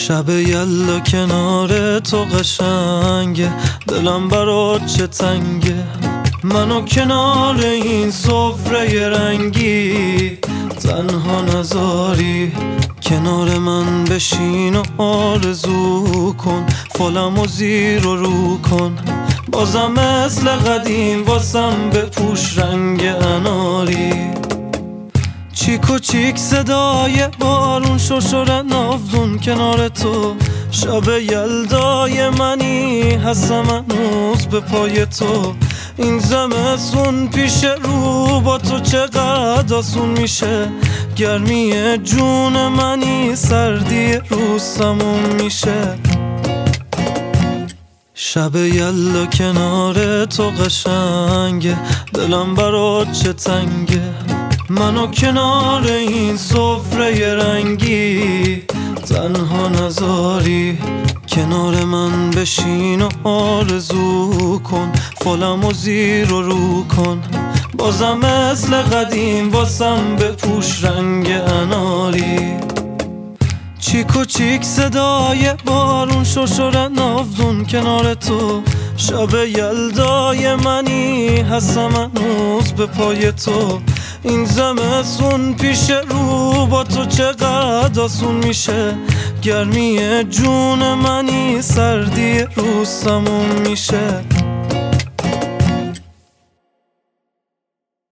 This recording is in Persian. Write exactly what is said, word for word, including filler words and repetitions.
شب یلا کنار تو قشنگه، دلم برات چه تنگه. منو کنار این سفره رنگی تنها نذاری، کنار من بشین و آرزو کن، فالم و زیر و رو کن. بازم مثل قدیم واسم بپوش رنگ اناری. چیک و چیک صدای بارون، شرشر ناودون کنار تو. شب یلدای منی هستم هنوز به پای تو. این زمستون پیش رو با تو چقدر آسون میشه. گرمی جون منی سردی روز تموم میشه. شب یلا کنار تو قشنگه، دلم برات چه تنگه. منو کنار این سفره رنگی تنها نذاری، کنار من بشین و آرزو کن، فالم و زیر و رو کن. بازم مثل قدیم واسم بپوش رنگ اناری. چیک و چیک صدای بارون، شرشر ناودون کنار تو. شب یلدای منی هستم هنوز به پای تو. این زمستون پیش رو با تو چقدر آسون میشه. گرمی جون منی سردی روز تموم میشه.